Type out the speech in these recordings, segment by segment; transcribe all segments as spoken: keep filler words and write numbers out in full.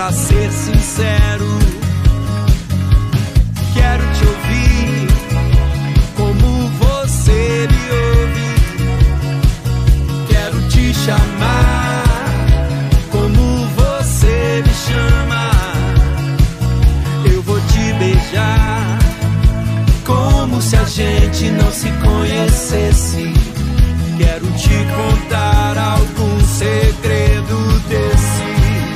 pra ser sincero, quero te ouvir como você me ouve. Quero te chamar como você me chama. Eu vou te beijar como se a gente não se conhecesse. Quero te contar algum segredo desse.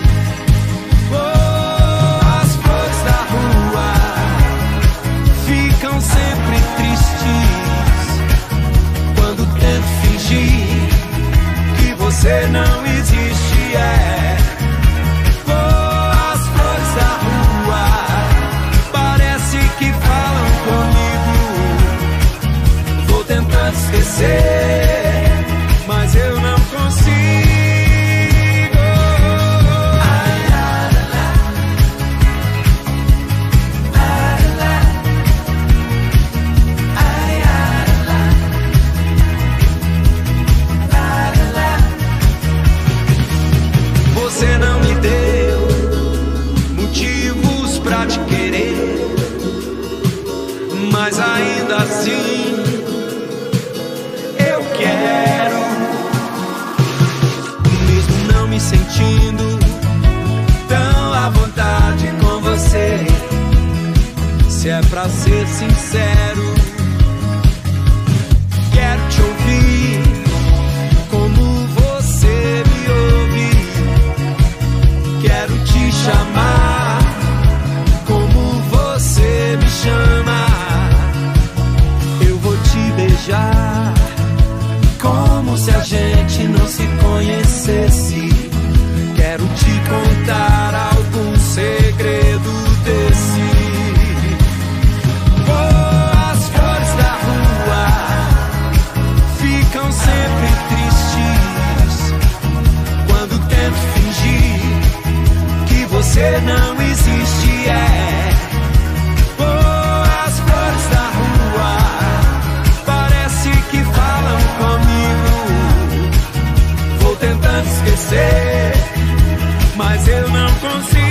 Oh, as flores da rua ficam sempre tristes quando tento fingir que você não existe. É. Oh, as flores da rua parece que falam comigo. Vou tentando esquecer, mas eu não consigo. Você não me deu motivos pra te querer, mas ainda assim eu quero. Mesmo não me sentindo tão à vontade com você, se é pra ser sincero, quero te ouvir como você me ouve. Quero te chamar como você me chama. Eu vou te beijar como se a gente não se conhecesse. Quero te contar algum segredo desse. Oh, as flores da rua ficam sempre tristes quando tento fingir que você não existe. É. Oh, as flores da rua parece que falam comigo. Vou tentando esquecer, mas eu não consigo.